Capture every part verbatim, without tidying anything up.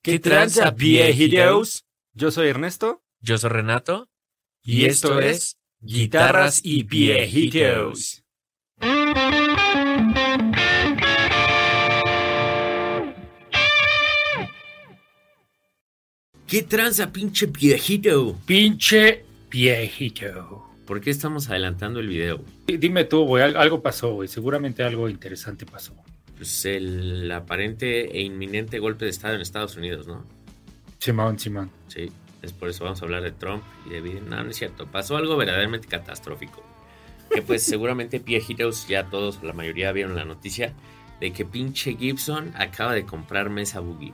¿Qué tranza, viejitos? Yo soy Ernesto. Yo soy Renato. Y, y esto, esto es Guitarras y Viejitos. ¿Qué tranza, pinche viejito? Pinche viejito. ¿Por qué estamos adelantando el video? Dime tú, güey, algo pasó, güey. Seguramente algo interesante pasó. Pues el aparente e inminente golpe de estado en Estados Unidos, ¿no? Simón, Simón. Sí, es por eso vamos a hablar de Trump y de Biden. No, no es cierto. Pasó algo verdaderamente catastrófico. Que pues seguramente viejitos, ya todos, la mayoría vieron la noticia de que pinche Gibson acaba de comprar Mesa Boogie.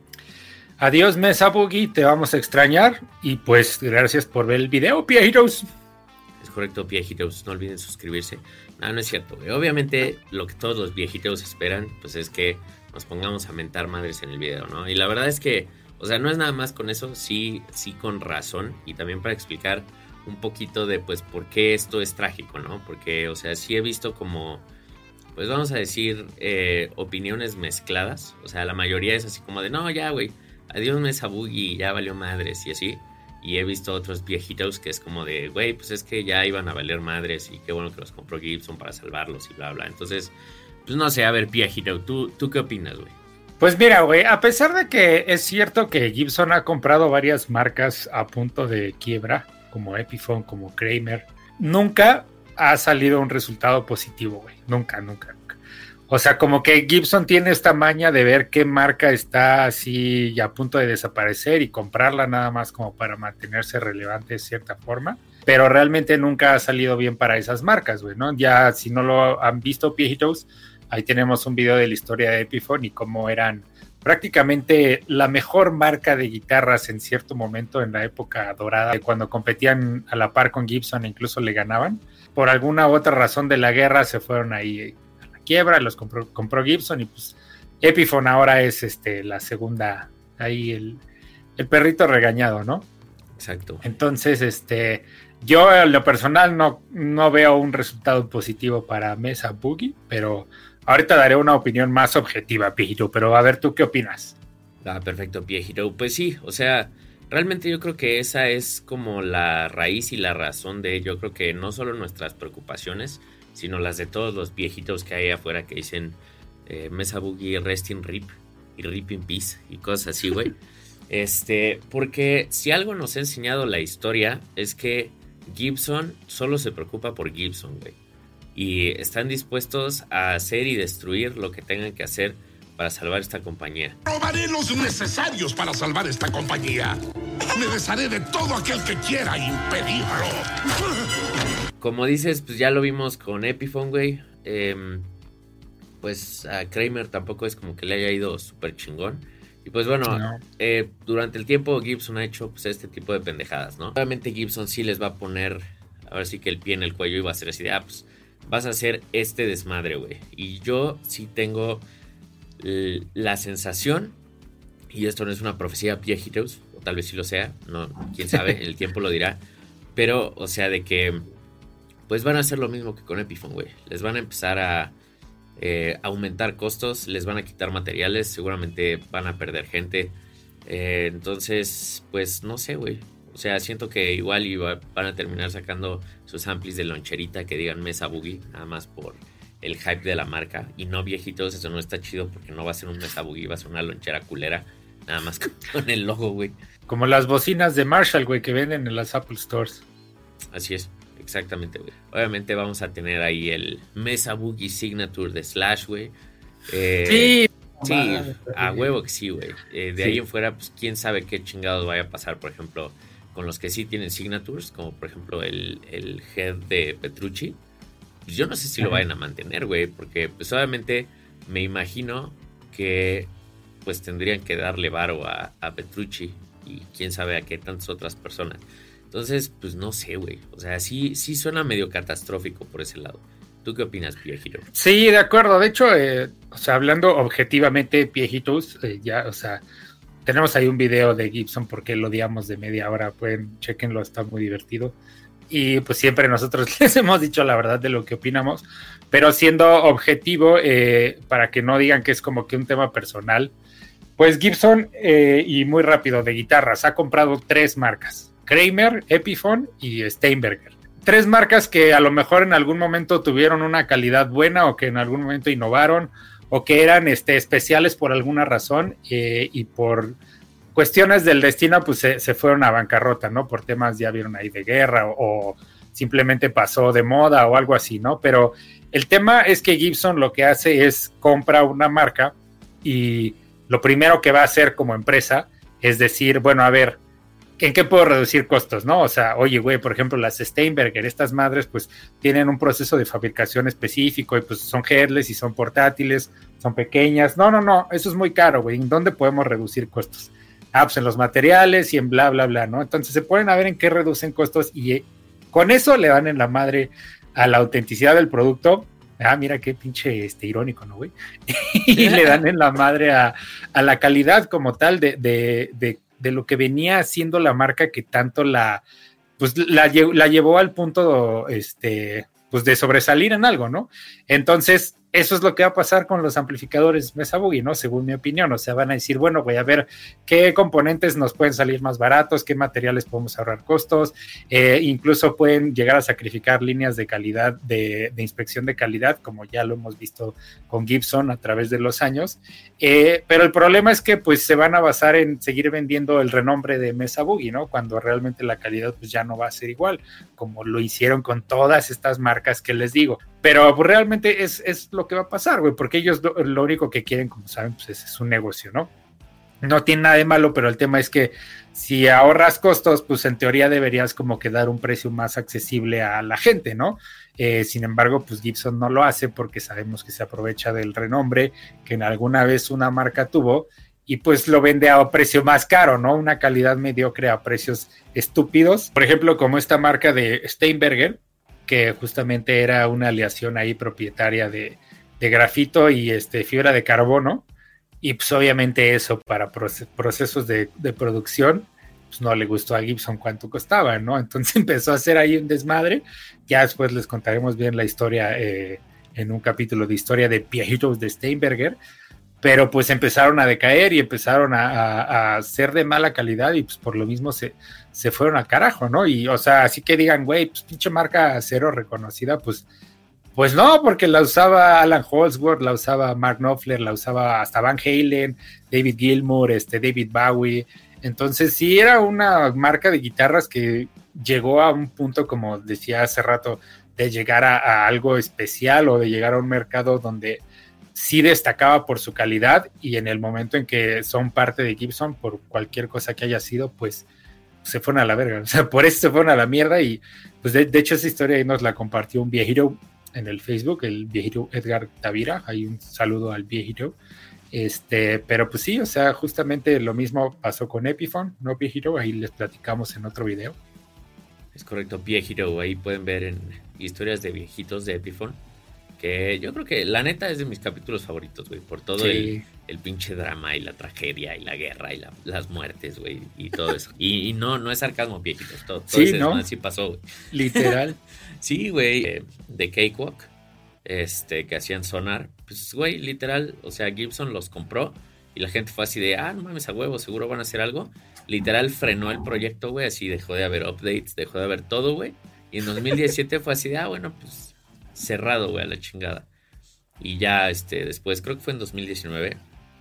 Adiós, Mesa Boogie, te vamos a extrañar. Y pues gracias por ver el video, viejitos. Es correcto, viejitos, no olviden suscribirse. No, no es cierto, güey. Obviamente lo que todos los viejitos esperan, pues es que nos pongamos a mentar madres en el video, ¿no? Y la verdad es que, o sea, no es nada más con eso, sí, sí con razón. Y también para explicar un poquito de, pues, por qué esto es trágico, ¿no? Porque, o sea, sí he visto como, pues vamos a decir, eh, opiniones mezcladas. O sea, la mayoría es así como de, no, ya, güey, adiós Mesa Boogie, ya valió madres y así. Y he visto otros viejitos que es como de, güey, pues es que ya iban a valer madres y qué bueno que los compró Gibson para salvarlos y bla, bla. Entonces, pues no sé, a ver, viejito, ¿tú, tú qué opinas, güey? Pues mira, güey, a pesar de que es cierto que Gibson ha comprado varias marcas a punto de quiebra, como Epiphone, como Kramer, nunca ha salido un resultado positivo, güey. Nunca, nunca, nunca. O sea, como que Gibson tiene esta maña de ver qué marca está así a punto de desaparecer y comprarla nada más como para mantenerse relevante de cierta forma. Pero realmente nunca ha salido bien para esas marcas, güey, ¿no? Ya si no lo han visto, viejitos, ahí tenemos un video de la historia de Epiphone y cómo eran prácticamente la mejor marca de guitarras en cierto momento en la época dorada, cuando competían a la par con Gibson e incluso le ganaban. Por alguna u otra razón de la guerra se fueron ahí a la quiebra, los compró, compró Gibson y pues Epiphone ahora es este, la segunda, ahí el, el perrito regañado, ¿no? Exacto. Entonces, este, yo en lo personal no, no veo un resultado positivo para Mesa Boogie, pero ahorita daré una opinión más objetiva, viejito, pero a ver, ¿tú qué opinas? Ah, perfecto, viejito. Pues sí, o sea, realmente yo creo que esa es como la raíz y la razón de, yo creo que no solo nuestras preocupaciones, sino las de todos los viejitos que hay afuera que dicen eh, Mesa Boogie, rest in rip y rip in peace y cosas así, güey. Este, porque si algo nos ha enseñado la historia es que Gibson solo se preocupa por Gibson, güey. Y están dispuestos a hacer y destruir lo que tengan que hacer para salvar esta compañía. Robaré los necesarios para salvar esta compañía. Me desharé de todo aquel que quiera impedirlo. Como dices, pues ya lo vimos con Epiphone, güey. Eh, pues a Kramer tampoco es como que le haya ido súper chingón. Y pues bueno, no. eh, durante el tiempo Gibson ha hecho pues este tipo de pendejadas, ¿no? Obviamente Gibson sí les va a poner, ahora sí que el pie en el cuello y va a ser así de, ah, pues vas a hacer este desmadre, güey. Y yo sí tengo l- la sensación, y esto no es una profecía viejitos, o tal vez sí lo sea, no, quién sabe, el tiempo lo dirá. Pero, o sea, de que pues van a hacer lo mismo que con Epiphone, güey. Les van a empezar a eh, aumentar costos, les van a quitar materiales, seguramente van a perder gente. Eh, entonces, pues no sé, güey. O sea, siento que igual iba, van a terminar sacando sus amplis de loncherita que digan Mesa Boogie, nada más por el hype de la marca. Y no, viejitos, eso no está chido porque no va a ser un Mesa Boogie, va a ser una lonchera culera, nada más con el logo, güey. Como las bocinas de Marshall, güey, que venden en las Apple Stores. Así es, exactamente, güey. Obviamente vamos a tener ahí el Mesa Boogie Signature de Slash, güey. Eh, sí. Sí, madre, a huevo que sí, güey. Eh, de sí. Ahí en fuera, pues quién sabe qué chingados vaya a pasar, por ejemplo, con los que sí tienen signatures, como por ejemplo el, el head de Petrucci. Pues yo no sé si lo vayan a mantener, güey, porque pues obviamente me imagino que pues tendrían que darle varo a, a Petrucci y quién sabe a qué tantas otras personas. Entonces, pues no sé, güey. O sea, sí, sí suena medio catastrófico por ese lado. ¿Tú qué opinas, viejito? Sí, de acuerdo. De hecho, eh, o sea, hablando objetivamente, viejitos, eh, ya, o sea, tenemos ahí un video de Gibson porque lo odiamos de media hora. Pueden, chequenlo, está muy divertido. Y pues siempre nosotros les hemos dicho la verdad de lo que opinamos. Pero siendo objetivo, eh, para que no digan que es como que un tema personal, Pues Gibson, eh, y muy rápido, de guitarras, ha comprado tres marcas: Kramer, Epiphone y Steinberger. Tres marcas que a lo mejor en algún momento tuvieron una calidad buena o que en algún momento innovaron o que eran este, especiales por alguna razón, eh, y por cuestiones del destino pues se, se fueron a bancarrota, ¿no? Por temas, ya vieron ahí, de guerra o, o simplemente pasó de moda o algo así, ¿no? Pero el tema es que Gibson lo que hace es compra una marca y lo primero que va a hacer como empresa es decir, bueno, a ver, ¿en qué puedo reducir costos, no? O sea, oye, güey, por ejemplo, las Steinberger, estas madres, pues, tienen un proceso de fabricación específico y pues son headless y son portátiles, son pequeñas. No, no, no, eso es muy caro, güey. ¿En dónde podemos reducir costos? Ah, pues en los materiales y en bla, bla, bla, ¿no? Entonces se ponen a ver en qué reducen costos y eh, con eso le dan en la madre a la autenticidad del producto. Ah, mira qué pinche este, irónico, ¿no, güey? Y le dan en la madre a, a la calidad como tal de, de, de, de lo que venía haciendo la marca, que tanto la, pues, la, la llevó al punto este, pues, de sobresalir en algo, ¿no? Entonces, eso es lo que va a pasar con los amplificadores Mesa Boogie, ¿no? Según mi opinión. O sea, van a decir, bueno, voy a ver qué componentes nos pueden salir más baratos, qué materiales podemos ahorrar costos, eh, incluso pueden llegar a sacrificar líneas de calidad, de, de inspección de calidad, como ya lo hemos visto con Gibson a través de los años. Eh, pero el problema es que pues se van a basar en seguir vendiendo el renombre de Mesa Boogie, ¿no? Cuando realmente la calidad pues ya no va a ser igual, como lo hicieron con todas estas marcas que les digo. Pero pues, realmente es, es lo que va a pasar, güey, porque ellos lo, lo único que quieren, como saben, pues es, es un negocio, ¿no? No tiene nada de malo, pero el tema es que si ahorras costos, pues en teoría deberías como que dar un precio más accesible a la gente, ¿no? Eh, sin embargo, pues Gibson no lo hace porque sabemos que se aprovecha del renombre que en alguna vez una marca tuvo y pues lo vende a precio más caro, ¿no? Una calidad mediocre a precios estúpidos. Por ejemplo, como esta marca de Steinberger, que justamente era una aleación ahí propietaria de, de grafito y este, fibra de carbono, y pues obviamente eso para proce- procesos de, de producción, pues no le gustó a Gibson cuánto costaba, ¿no? Entonces empezó a hacer ahí un desmadre. Ya después les contaremos bien la historia eh, en un capítulo de historia de viejitos de Steinberger, pero pues empezaron a decaer y empezaron a, a, a ser de mala calidad y pues por lo mismo se, se fueron a carajo, ¿no? Y o sea, así que digan, güey, pues pinche marca cero reconocida, pues, pues no, porque la usaba Alan Holdsworth, la usaba Mark Knopfler, la usaba hasta Van Halen, David Gilmour, este, David Bowie. Entonces sí era una marca de guitarras que llegó a un punto, como decía hace rato, de llegar a, a algo especial o de llegar a un mercado donde sí destacaba por su calidad, y en el momento en que son parte de Gibson, por cualquier cosa que haya sido, pues se fueron a la verga, o sea, por eso se fueron a la mierda. Y pues de, de hecho esa historia ahí nos la compartió un viejito en el Facebook, el viejito Edgar Tavira, hay un saludo al viejito, este, pero pues sí, o sea, justamente lo mismo pasó con Epiphone, ¿no, viejito? Ahí les platicamos en otro video. Es correcto, viejito, ahí pueden ver en historias de viejitos de Epiphone, que yo creo que la neta es de mis capítulos favoritos, güey, por todo sí. el, el pinche drama y la tragedia y la guerra y la, las muertes, güey, y todo eso. Y, y no, no es sarcasmo, viejitos, todo, todo sí, ese ¿no? así pasó, güey. Literal. Sí, güey, eh, de Cakewalk, este, que hacían Sonar, pues, güey, literal, o sea, Gibson los compró y la gente fue así de, ah, no mames, a huevo, seguro van a hacer algo. Literal frenó el proyecto, güey, así dejó de haber updates, dejó de haber todo, güey. Y en dos mil diecisiete fue así de, ah, bueno, pues cerrado, güey, a la chingada. Y ya, este, después, creo que fue en dos mil diecinueve,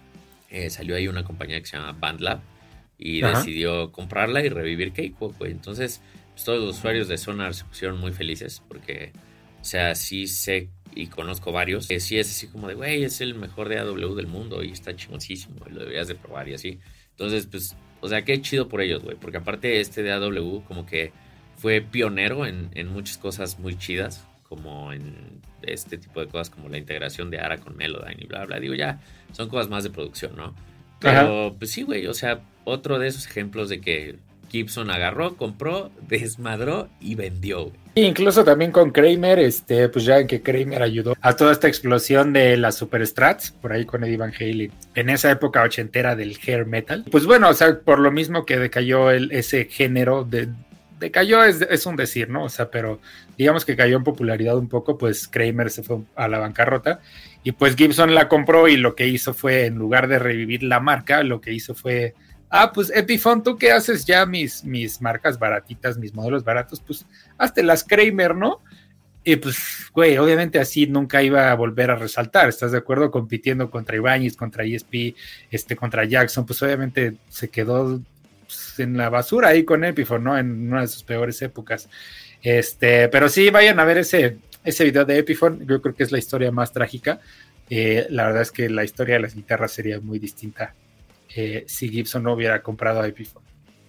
eh, salió ahí una compañía que se llama BandLab y Ajá. decidió comprarla y revivir Cakewalk, güey. Entonces, pues, todos los usuarios de Sonar se pusieron muy felices porque, o sea, sí sé y conozco varios, que sí es así como de, güey, es el mejor D A W del mundo y está chingoncísimo, güey, lo deberías de probar y así. Entonces, pues, o sea, qué chido por ellos, güey, porque aparte este D A W como que fue pionero en, en muchas cosas muy chidas, como en este tipo de cosas como la integración de A R A con Melodyne y bla, bla. Digo, ya son cosas más de producción, ¿no? Pero, Ajá. pues sí, güey, o sea, otro de esos ejemplos de que Gibson agarró, compró, desmadró y vendió, güey. Incluso también con Kramer, este, pues ya en que Kramer ayudó a toda esta explosión de las Super Strats, por ahí con Eddie Van Halen, en esa época ochentera del hair metal. Pues bueno, o sea, por lo mismo que decayó el, ese género de decayó es, es un decir, ¿no? O sea, pero digamos que cayó en popularidad un poco, pues Kramer se fue a la bancarrota y pues Gibson la compró y lo que hizo fue, en lugar de revivir la marca, lo que hizo fue, ah, pues Epiphone, ¿tú qué haces ya mis, mis marcas baratitas, mis modelos baratos? Pues hazte las Kramer, ¿no? Y pues, güey, obviamente así nunca iba a volver a resaltar, ¿estás de acuerdo? Compitiendo contra Ibáñez, contra E S P, este, contra Jackson, pues obviamente se quedó pues, en la basura ahí con Epiphone, ¿no? En una de sus peores épocas. Este, pero sí, vayan a ver ese, ese video de Epiphone, yo creo que es la historia más trágica. Eh, la verdad es que la historia de las guitarras sería muy distinta eh, si Gibson no hubiera comprado a Epiphone.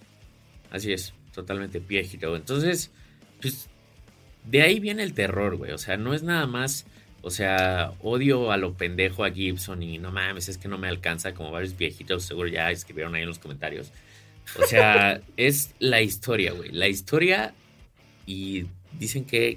Así es, totalmente viejito. Entonces, pues de ahí viene el terror, güey. O sea, no es nada más, o sea, odio a lo pendejo a Gibson y no mames, es que no me alcanza, como varios viejitos seguro ya escribieron ahí en los comentarios. O sea, es la historia, güey. La historia, y dicen que,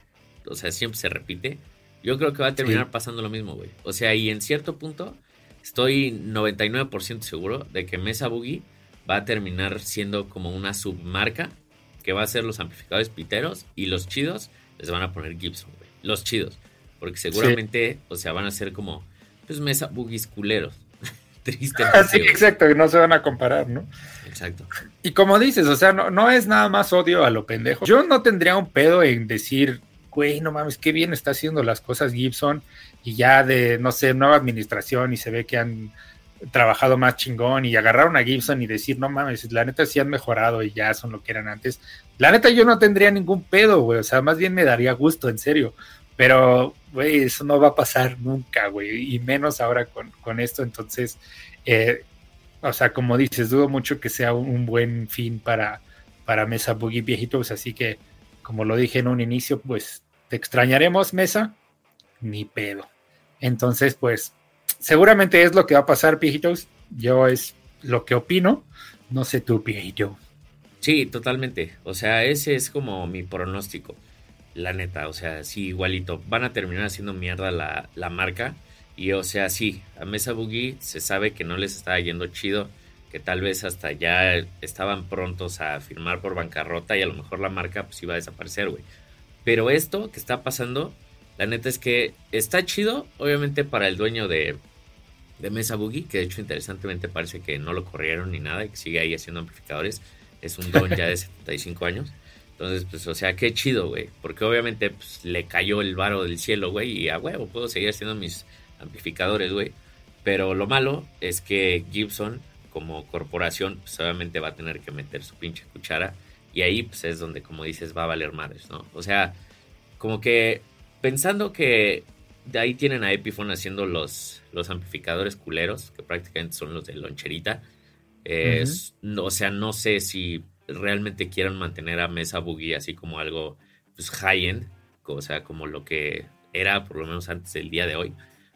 o sea, siempre se repite. Yo creo que va a terminar sí. pasando lo mismo, güey. O sea, y en cierto punto estoy noventa y nueve por ciento seguro de que Mesa Boogie va a terminar siendo como una submarca que va a ser los amplificadores piteros y los chidos les van a poner Gibson, güey. Los chidos. Porque seguramente, sí. o sea, van a ser como, pues, Mesa Boogies culeros. Tristemente. Sí, exacto, que no se van a comparar, ¿no? Exacto. Y como dices, o sea, no, no es nada más odio a lo pendejo. Yo no tendría un pedo en decir, güey, no mames, qué bien está haciendo las cosas Gibson y ya de, no sé, nueva administración y se ve que han trabajado más chingón y agarraron a Gibson y decir, no mames, la neta sí han mejorado y ya son lo que eran antes. La neta yo no tendría ningún pedo, güey, o sea, más bien me daría gusto, en serio, pero, güey, eso no va a pasar nunca, güey, y menos ahora con, con esto, entonces, eh, o sea, como dices, dudo mucho que sea un, un buen fin para, para Mesa Boogie viejitos, así que, como lo dije en un inicio, pues, te extrañaremos, Mesa, ni pedo. Entonces, pues, seguramente es lo que va a pasar, viejitos. Yo es lo que opino. No sé tú, viejito. Sí, totalmente. O sea, ese es como mi pronóstico. La neta, o sea, sí, igualito. Van a terminar haciendo mierda la, la marca. Y, o sea, sí, a Mesa Boogie se sabe que no les estaba yendo chido. Que tal vez hasta ya estaban prontos a firmar por bancarrota. Y a lo mejor la marca pues iba a desaparecer, güey. Pero esto que está pasando, la neta es que está chido, obviamente, para el dueño de... de Mesa Boogie, que de hecho interesantemente parece que no lo corrieron ni nada y que sigue ahí haciendo amplificadores. Es un don ya de setenta y cinco años. Entonces, pues, o sea, qué chido, güey. Porque obviamente pues, le cayó el varo del cielo, güey, y a huevo puedo seguir haciendo mis amplificadores, güey. Pero lo malo es que Gibson, como corporación, pues obviamente va a tener que meter su pinche cuchara. Y ahí, pues, es donde, como dices, va a valer madres, ¿no? O sea, como que pensando que de ahí tienen a Epiphone haciendo los, los amplificadores culeros, que prácticamente son los de loncherita. Eh, uh-huh. no, o sea, no sé si realmente quieran mantener a Mesa Boogie así como algo pues, high-end, o sea, como lo que era por lo menos antes del día de hoy.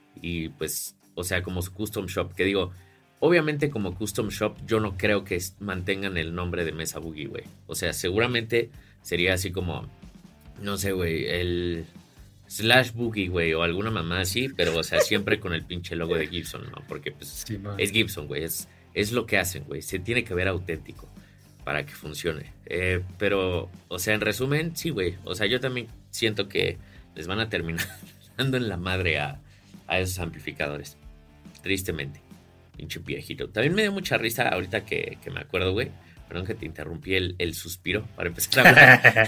Y pues, o sea, como su custom shop, que digo, obviamente como custom shop yo no creo que mantengan el nombre de Mesa Boogie, güey. O sea, seguramente sería así como, no sé, güey, el... Slash Boogie, güey, o alguna mamá así, pero, o sea, siempre con el pinche logo de Gibson, ¿no? Porque, pues, sí, es Gibson, güey, es, es lo que hacen, güey, se tiene que ver auténtico para que funcione. Eh, pero, o sea, en resumen, sí, güey, o sea, yo también siento que les van a terminar dando en la madre a, a esos amplificadores, tristemente, pinche viejito. También me dio mucha risa ahorita que, que me acuerdo, güey, perdón que te interrumpí el, el suspiro para empezar a hablar,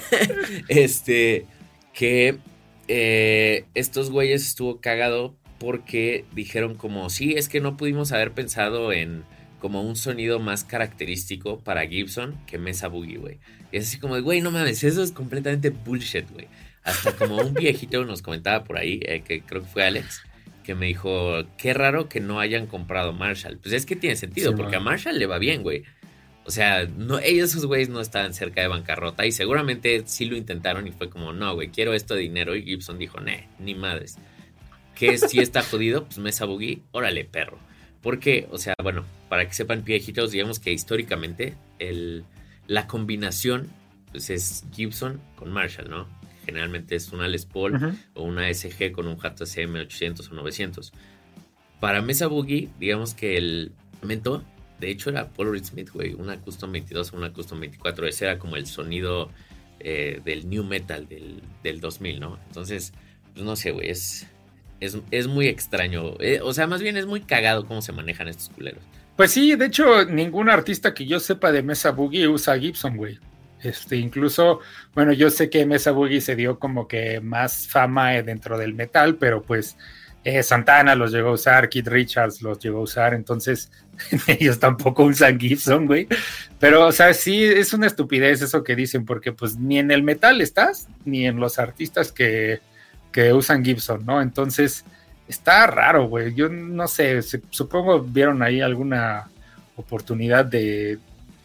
este, que... Eh, estos güeyes estuvo cagado porque dijeron como, sí, es que no pudimos haber pensado en como un sonido más característico para Gibson que Mesa Boogie, güey. Y es así como, güey, no mames, eso es completamente bullshit, güey. Hasta como un viejito nos comentaba por ahí, eh, que creo que fue Alex, que me dijo, qué raro que no hayan comprado Marshall. Pues es que tiene sentido, sí, porque man. a Marshall le va bien, güey. O sea, no, ellos, esos güeyes no estaban cerca de bancarrota y seguramente sí lo intentaron y fue como, no, güey, quiero esto de dinero. Y Gibson dijo, ne, ni madres. ¿Qué si está jodido? Pues Mesa Boogie, órale, perro. Porque, o sea, bueno, para que sepan, viejitos, digamos que históricamente el, la combinación pues es Gibson con Marshall, ¿no? Generalmente es una Les Paul uh-huh. o una S G con un J C M ochocientos o novecientos. Para Mesa Boogie, digamos que el elemento de hecho era Paul Reed Smith, güey, una Custom veintidós o una Custom veinticuatro, ese era como el sonido eh, del new metal del, del dos mil, ¿no? Entonces, pues no sé, güey, es, es, es muy extraño, eh, o sea, más bien es muy cagado cómo se manejan estos culeros. Pues sí, de hecho, ningún artista que yo sepa de Mesa Boogie usa Gibson, güey. Este, incluso, bueno, yo sé que Mesa Boogie se dio como que más fama dentro del metal, pero pues eh, Santana los llegó a usar, Keith Richards los llegó a usar, entonces ellos tampoco usan Gibson, güey. Pero, o sea, sí es una estupidez eso que dicen, porque pues ni en el metal estás, ni en los artistas que, que usan Gibson, ¿no? Entonces, está raro, güey. Yo no sé, se, supongo vieron ahí alguna oportunidad de,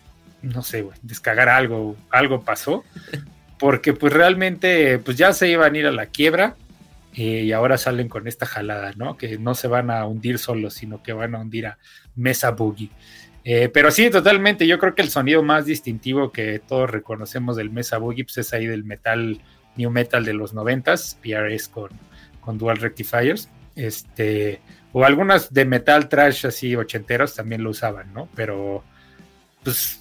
no sé, güey, descargar algo, algo pasó, porque pues realmente pues ya se iban a ir a la quiebra eh, y ahora salen con esta jalada, ¿no? Que no se van a hundir solos, sino que van a hundir a Mesa Boogie. Eh, pero sí, totalmente, yo creo que el sonido más distintivo que todos reconocemos del Mesa Boogie pues es ahí del metal, new metal de los noventas, P R S con, con dual rectifiers, este, o algunas de metal trash así ochenteros también lo usaban, ¿no? Pero pues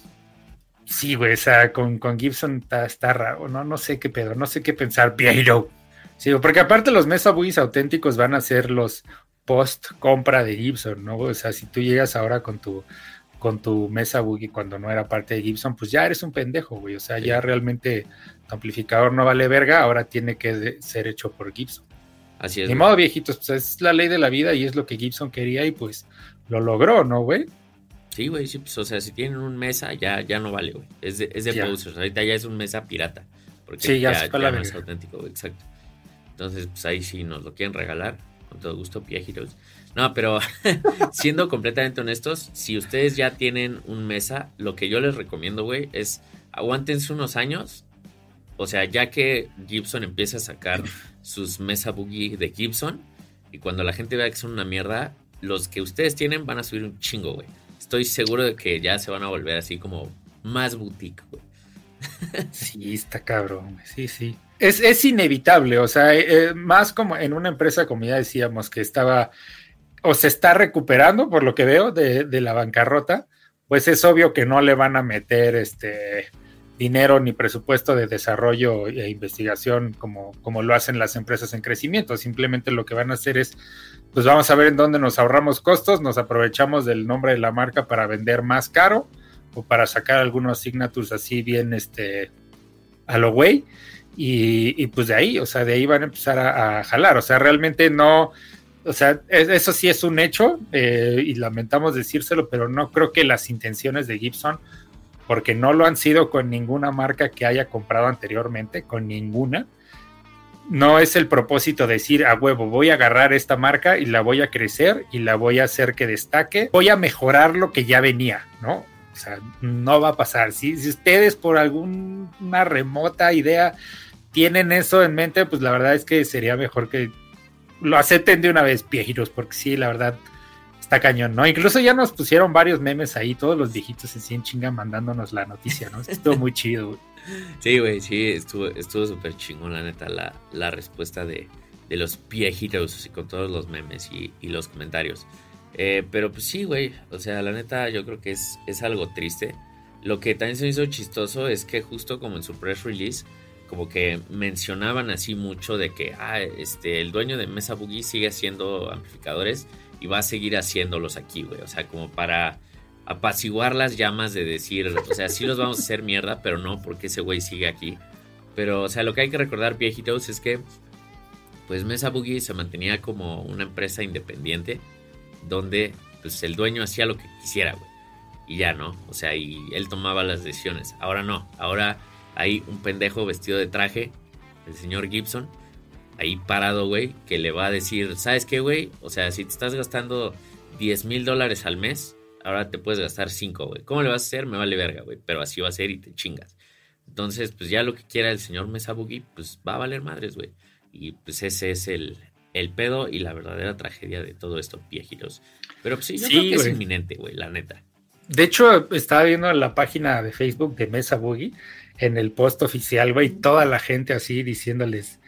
sí, güey, o sea, con, con Gibson está, está raro, ¿no? No sé qué pedo, no sé qué pensar, Piero. Sí, porque aparte los Mesa Boogies auténticos van a ser los post compra de Gibson, ¿no? O sea, si tú llegas ahora con tu con tu Mesa Boogie cuando no era parte de Gibson, pues ya eres un pendejo, güey. O sea, ya realmente tu amplificador no vale verga, ahora tiene que de, ser hecho por Gibson. Así es. Ni modo, viejitos, pues es la ley de la vida y es lo que Gibson quería y pues lo logró, ¿no, güey? Sí, güey, sí, pues, o sea, si tienen un Mesa, ya, ya no vale, güey. Es de, es de posers, ahorita ya es un Mesa pirata. Porque sí, ya, ya, ya ya no es auténtico, güey, exacto. Entonces, pues ahí sí nos lo quieren regalar, con todo gusto, P I A Heroes. No, pero siendo completamente honestos, si ustedes ya tienen un Mesa, lo que yo les recomiendo, güey, es aguántense unos años. O sea, ya que Gibson empieza a sacar sus Mesa Boogie de Gibson, y cuando la gente vea que son una mierda, los que ustedes tienen van a subir un chingo, güey. Estoy seguro de que ya se van a volver así como más boutique, güey. Sí, está cabrón, sí, sí. Es, es inevitable, o sea, eh, más como en una empresa, como ya decíamos, que estaba o se está recuperando, por lo que veo, de, de la bancarrota, pues es obvio que no le van a meter este dinero ni presupuesto de desarrollo e investigación como, como lo hacen las empresas en crecimiento. Simplemente lo que van a hacer es, pues vamos a ver en dónde nos ahorramos costos, nos aprovechamos del nombre de la marca para vender más caro o para sacar algunos signatures así bien este a lo güey, y, y pues de ahí, o sea, de ahí van a empezar a, a jalar, o sea, realmente no, o sea, es, eso sí es un hecho, eh, y lamentamos decírselo, pero no creo que las intenciones de Gibson, porque no lo han sido con ninguna marca que haya comprado anteriormente, con ninguna, no es el propósito decir a huevo, voy a agarrar esta marca y la voy a crecer y la voy a hacer que destaque, voy a mejorar lo que ya venía, ¿no? O sea, no va a pasar. Si, si ustedes por alguna remota idea tienen eso en mente, pues la verdad es que sería mejor que lo acepten de una vez, viejitos, porque sí, la verdad está cañón, ¿no? Incluso ya nos pusieron varios memes ahí, todos los viejitos así en chinga mandándonos la noticia, ¿no? Estuvo muy chido, güey. Sí, güey, sí, estuvo estuvo súper chingón, la neta, la, la respuesta de, de los viejitos, así con todos los memes y, y los comentarios. Eh, pero pues sí, güey, o sea, la neta yo creo que es, es algo triste. Lo que también se me hizo chistoso es que justo como en su press release, como que mencionaban así mucho de que ah, este, el dueño de Mesa Boogie sigue haciendo amplificadores y va a seguir haciéndolos aquí, güey. O sea, como para apaciguar las llamas de decir, o sea, sí los vamos a hacer mierda, pero no porque ese güey sigue aquí. Pero, o sea, lo que hay que recordar, viejitos, es que pues Mesa Boogie se mantenía como una empresa independiente donde pues el dueño hacía lo que quisiera, güey, y ya, ¿no? O sea, y él tomaba las decisiones. Ahora no, ahora hay un pendejo vestido de traje, el señor Gibson, ahí parado, güey, que le va a decir, ¿sabes qué, güey? O sea, si te estás gastando diez mil dólares al mes, ahora te puedes gastar cinco, güey. ¿Cómo le vas a hacer? Me vale verga, güey, pero así va a ser y te chingas. Entonces, pues ya lo que quiera el señor Mesa Boogie, pues va a valer madres, güey. Y pues ese es el... el pedo y la verdadera tragedia de todo esto, viejitos. Pero pues sí, yo sí, creo que güey. Es inminente, güey, la neta. De hecho, estaba viendo la página de Facebook de Mesa Boogie, en el post oficial, güey, toda la gente así diciéndoles,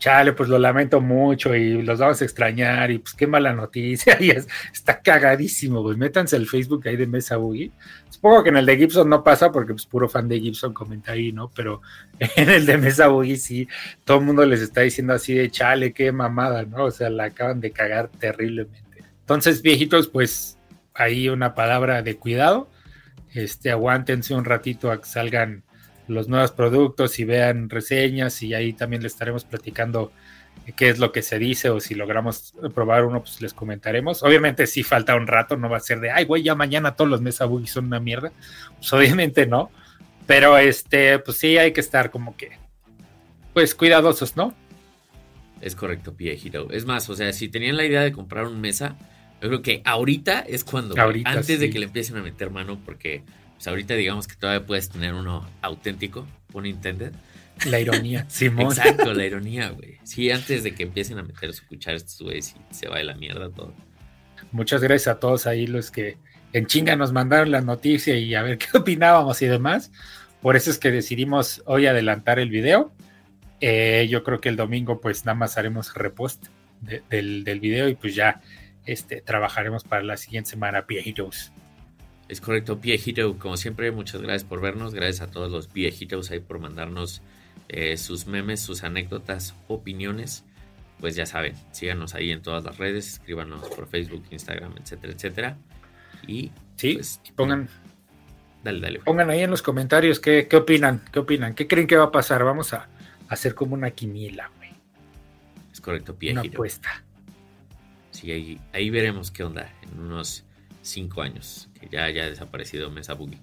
chale, pues lo lamento mucho y los vamos a extrañar y pues qué mala noticia. Y es, está cagadísimo, güey. Métanse al Facebook ahí de Mesa Boogie. Supongo que en el de Gibson no pasa porque pues puro fan de Gibson comenta ahí, ¿no? Pero en el de Mesa Boogie sí, todo el mundo les está diciendo así de chale, qué mamada, ¿no? O sea, la acaban de cagar terriblemente. Entonces, viejitos, pues ahí una palabra de cuidado. Este, aguántense un ratito a que salgan los nuevos productos y vean reseñas, y ahí también les estaremos platicando qué es lo que se dice, o si logramos probar uno, pues les comentaremos. Obviamente sí falta un rato, no va a ser de, ay güey, ya mañana todos los Mesa Boogie son una mierda, pues obviamente no, pero este, pues sí hay que estar como que, pues cuidadosos, ¿no? Es correcto, P A Hero. Es más, o sea, si tenían la idea de comprar un Mesa, yo creo que ahorita es cuando, ahorita, antes sí. de que le empiecen a meter mano, porque pues ahorita digamos que todavía puedes tener uno auténtico, un intended. La ironía, Simón. Exacto, la ironía, güey. Sí, antes de que empiecen a meter su cuchara estos güeyes y se va de la mierda todo. Muchas gracias a todos ahí los que en chinga nos mandaron la noticia y a ver qué opinábamos y demás. Por eso es que decidimos hoy adelantar el video. Eh, yo creo que el domingo pues nada más haremos repost de, del, del video, y pues ya este, trabajaremos para la siguiente semana. P A Heroes. Es correcto, P A Hero. Como siempre, muchas gracias por vernos. Gracias a todos los P A Heroes ahí por mandarnos eh, sus memes, sus anécdotas, opiniones. Pues ya saben, síganos ahí en todas las redes, escríbanos por Facebook, Instagram, etcétera, etcétera. Y sí, pues, pongan, dale, dale. Güey. Pongan ahí en los comentarios qué, qué opinan, qué opinan, qué creen que va a pasar. Vamos a hacer como una quiniela, güey. Es correcto, P A Una Hero. apuesta. Sí, ahí, ahí veremos qué onda en unos cinco años, que ya haya desaparecido Mesa Boogie.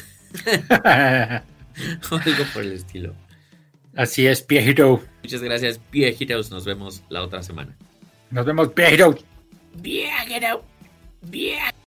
O algo por el estilo. Así es, P A Hero. Muchas gracias, P A Heroes. Nos vemos la otra semana. Nos vemos, P A Hero. P A Hero. P A